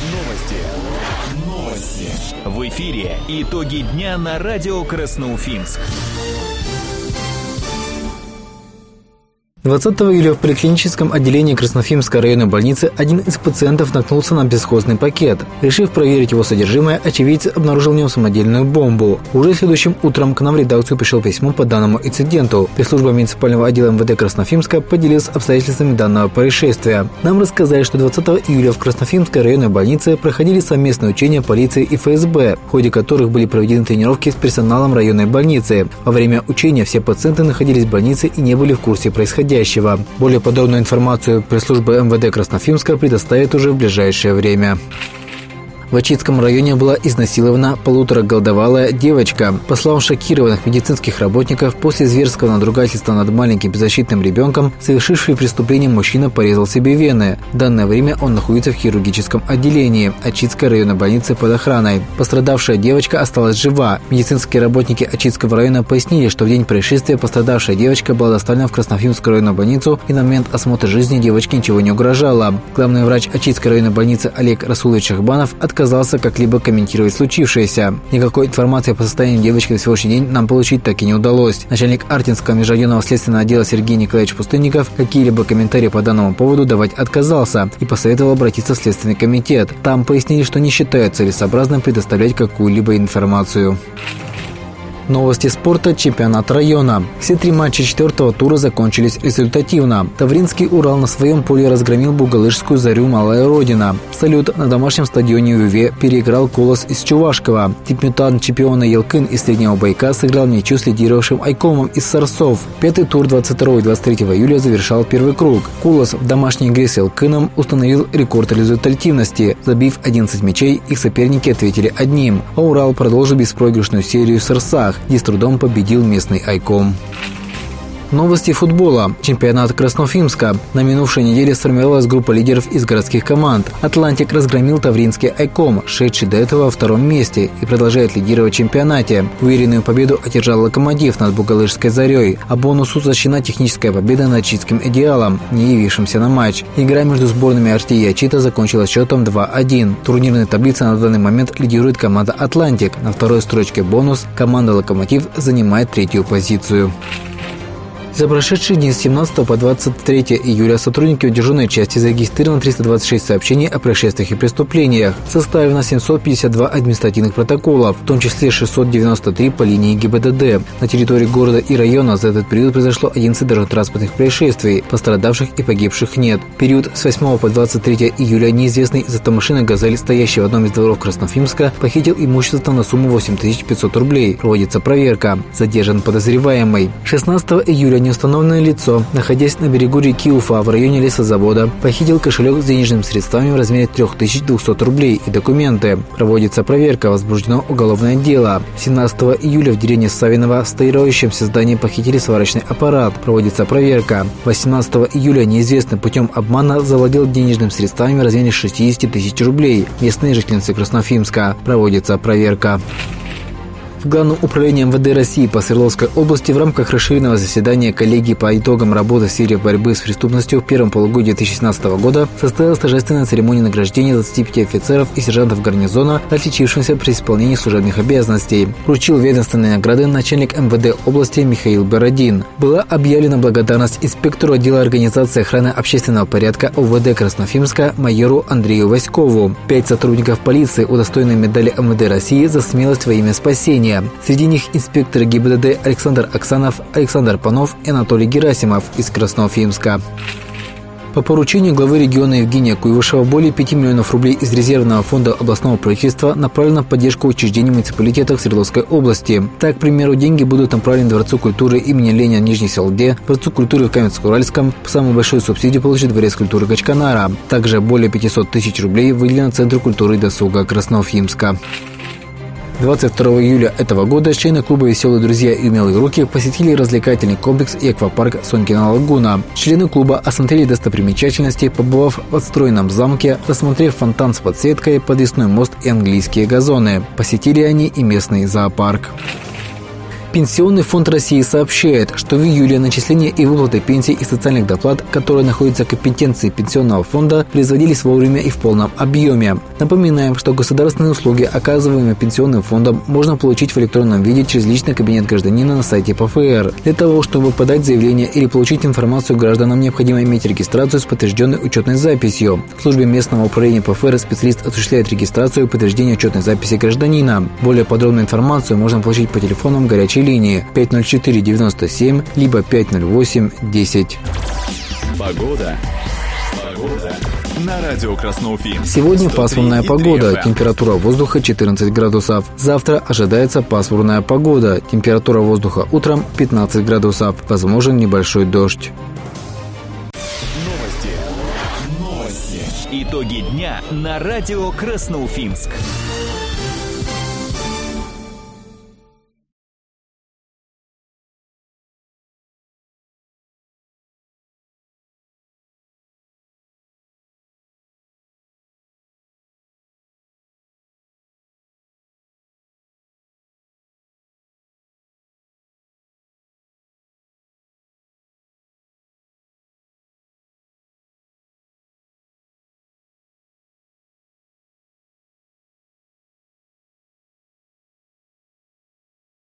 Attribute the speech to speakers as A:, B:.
A: Новости. В эфире итоги дня на радио Красноуфимск.
B: 20 июля в поликлиническом отделении Красноуфимской районной больницы один из пациентов наткнулся на бесхозный пакет. Решив проверить его содержимое, очевидец обнаружил в нем самодельную бомбу. Уже следующим утром к нам в редакцию пришло письмо по данному инциденту. Пресс-служба муниципального отдела МВД Красноуфимска поделилась обстоятельствами данного происшествия. Нам рассказали, что 20 июля в Красноуфимской районной больнице проходили совместные учения полиции и ФСБ, в ходе которых были проведены тренировки с персоналом районной больницы. Во время учения все пациенты находились в больнице и не были в курсе происходящего. Более подробную информацию пресс-служба МВД Красноуфимска предоставит уже в ближайшее время. В Ачитском районе была изнасилована полутораголодовалая девочка. По словам шокированных медицинских работников, после зверского надругательства над маленьким беззащитным ребенком, совершивший преступление мужчина порезал себе вены. В данное время он находится в хирургическом отделении Ачитской районной больницы под охраной. Пострадавшая девочка осталась жива. Медицинские работники Ачитского района пояснили, что в день происшествия пострадавшая девочка была доставлена в Красноуфимскую районную больницу, и на момент осмотра жизни девочке ничего не угрожало. Главный врач Ачитской районной больницы Олег Расулович Шахбанов отказался как-либо комментировать случившееся. Никакой информации по состоянию девочки на сегодняшний день нам получить так и не удалось. Начальник Артинского межрайонного следственного отдела Сергей Николаевич Пустынников какие-либо комментарии по данному поводу давать отказался и посоветовал обратиться в Следственный комитет. Там пояснили, что не считают целесообразным предоставлять какую-либо информацию. Новости спорта. Чемпионат района. Все 3 матча 4-го тура закончились результативно. Тавринский «Урал» на своем поле разгромил Бугалышскую «Зарю» «Малая Родина». «Салют» на домашнем стадионе УВ переиграл «Колос» из Чувашкова. Дебютант чемпиона Елкын из Среднего Байка сыграл ничью с лидировавшим Айкомом из Сарсов. 5-й тур 22 и 23 июля завершал первый круг. «Колос» в домашней игре с Елкыном установил рекорд результативности. Забив 11 мячей, их соперники ответили одним. А «Урал» продолжил беспроигрышную серию в Сарсах, где с трудом победил местный Айком. Новости футбола. Чемпионат Красноуфимска. На минувшей неделе сформировалась группа лидеров из городских команд. «Атлантик» разгромил Тавринский Айком, шедший до этого во 2-м месте, и продолжает лидировать в чемпионате. Уверенную победу одержал «Локомотив» над Бугалышской «Зарей», а бонусу защищена техническая победа над Ачитским «Идеалом», не явившимся на матч. Игра между сборными Арти и Ачита закончилась счетом 2-1. В турнирной таблице на данный момент лидирует команда «Атлантик». На второй строчке «Бонус» команда «Локомотив» занимает 3-ю позицию. За прошедшие дни с 17 по 23 июля сотрудники дежурной части зарегистрировано 326 сообщений о происшествиях и преступлениях. Составлено 752 административных протокола, в том числе 693 по линии ГИБДД. На территории города и района за этот период произошло 11 дорожно-транспортных происшествий. Пострадавших и погибших нет. В период с 8 по 23 июля неизвестный из автомашины «Газель», стоящий в одном из дворов Красноуфимска, похитил имущество на сумму 8500 рублей. Проводится проверка. Задержан подозреваемый. 16 июля неустановленное лицо, находясь на берегу реки Уфа в районе лесозавода, похитил кошелек с денежными средствами в размере 3200 рублей и документы. Проводится проверка, возбуждено уголовное дело. 17 июля в деревне Савиново в строящемся здании похитили сварочный аппарат. Проводится проверка. 18 июля неизвестный путем обмана завладел денежными средствами в размере 60 тысяч рублей. Местные жительницы Красноуфимска. Проводится проверка. В Главном управлении МВД России по Свердловской области в рамках расширенного заседания коллегии по итогам работы в сфере борьбы с преступностью в первом полугодии 2017 года состоялась торжественная церемония награждения 25 офицеров и сержантов гарнизона, отличившихся при исполнении служебных обязанностей. Вручил ведомственные награды начальник МВД области Михаил Бородин. Была объявлена благодарность инспектору отдела организации охраны общественного порядка ОВД Красноуфимска майору Андрею Васькову. 5 сотрудников полиции удостоены медали МВД России за смелость во имя спасения. Среди них инспекторы ГИБДД Александр Оксанов, Александр Панов и Анатолий Герасимов из Красноуфимска. По поручению главы региона Евгения Куйвышева более 5 миллионов рублей из резервного фонда областного правительства направлено в поддержку учреждений муниципалитетов Свердловской области. Так, к примеру, деньги будут направлены Дворцу культуры имени Ленина в Нижней Салде, Дворцу культуры в Каменск-Уральском. Самую большую субсидию получит Дворец культуры Качканара. Также более 500 тысяч рублей выделено Центру культуры и досуга Красноуфимска. 22 июля этого года члены клуба «Веселые друзья» и «Умелые руки» посетили развлекательный комплекс и аквапарк Сонькина лагуна. Члены клуба осмотрели достопримечательности, побывав в отстроенном замке, рассмотрев фонтан с подсветкой, подвесной мост и английские газоны. Посетили они и местный зоопарк. Пенсионный фонд России сообщает, что в июле начисление и выплаты пенсий и социальных доплат, которые находятся в компетенции Пенсионного фонда, производились вовремя и в полном объеме. Напоминаем, что государственные услуги, оказываемые Пенсионным фондом, можно получить в электронном виде через личный кабинет гражданина на сайте ПФР. Для того, чтобы подать заявление или получить информацию гражданам, необходимо иметь регистрацию с подтвержденной учетной записью. В службе местного управления ПФР специалист осуществляет регистрацию и подтверждение учетной записи гражданина. Более подробную информацию можно получить по телефонам горячей линии 504-97 либо 508-10.
A: Погода. На радио Красноуфимск.
B: Сегодня пасмурная погода. Температура воздуха 14 градусов. Завтра ожидается пасмурная погода. Температура воздуха утром 15 градусов. Возможен небольшой дождь.
A: Новости. Итоги дня на радио Красноуфимск.